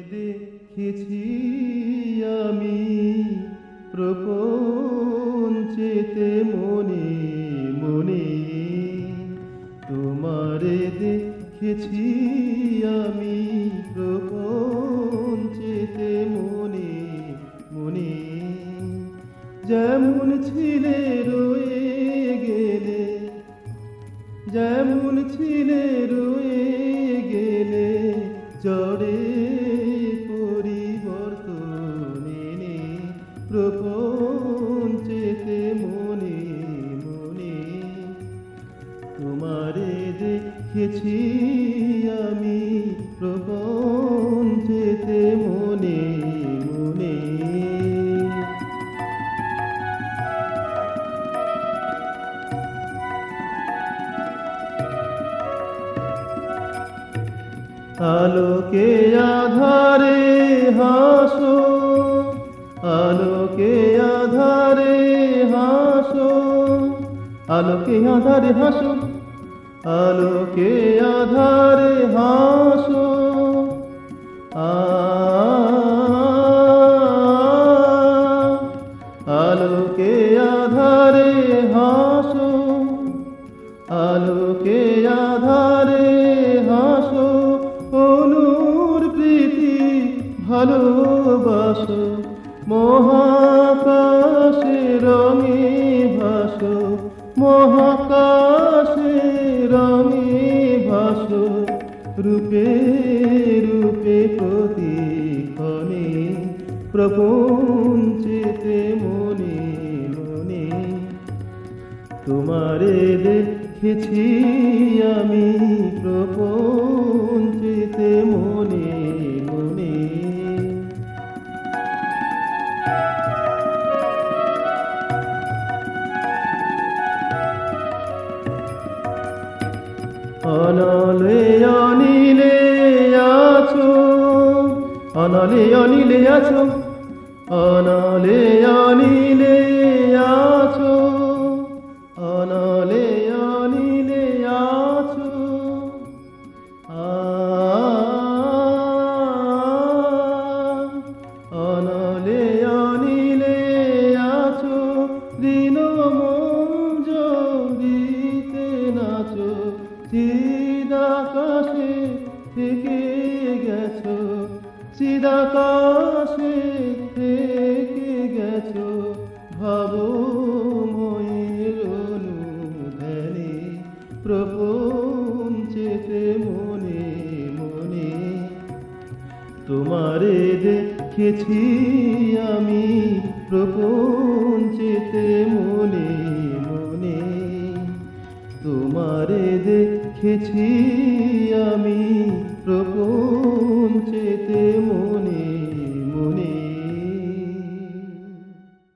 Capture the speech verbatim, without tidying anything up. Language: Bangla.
দেখেছি আমি প্রপঞ্চেতে মনে মনে, তোমারে দেখেছি আমি প্রপঞ্চেতে মনে মনে। যেমন ছিলে রয়ে গেলে, যেমন ছিলে রয়ে গেলে, জড়ে পরিবর্তন এনে প্রপঞ্চেতে মনে মনে। তোমারে দেখেছি আমি প্রপঞ্চেতে মনে মনে। আলোকে আধারে হাসো, আলোকে আধারে হাসো, আলোকে আধারে হাসো, আলোকে আধারে হাসো। আলোকে আধারে হাসো, আলোকে আধারে হাসো। অনুর প্রীতি ভালোবাসো, মহাকাশে রঙে ভাসো, মহাকাশে রঙে ভাসো। রূপে রূপে প্রতিক্ষণে প্রপঞ্চেতে মনে মনে। তোমারে দেখেছি আমি প্রপঞ্চেতে মনে মনে। অনলে অনিলে আছো, অনলে অনিলে আছো, অনলে অনিলে আছো, অনলে অনিলে আছো। অনলে অনিলে আছো, দিন মঞ্জরিতে নাচো। চিদাকাশে থেকে গেছো, চিদাকাশে থেকে গেছো। ভাবময়ের অনুধ্যানে প্রপঞ্চেতে মনে মনে। তোমারে দেখেছি আমি প্রপঞ্চেতে মনে মনে। তোমারে দেখেছি আমি প্রপঞ্চেতে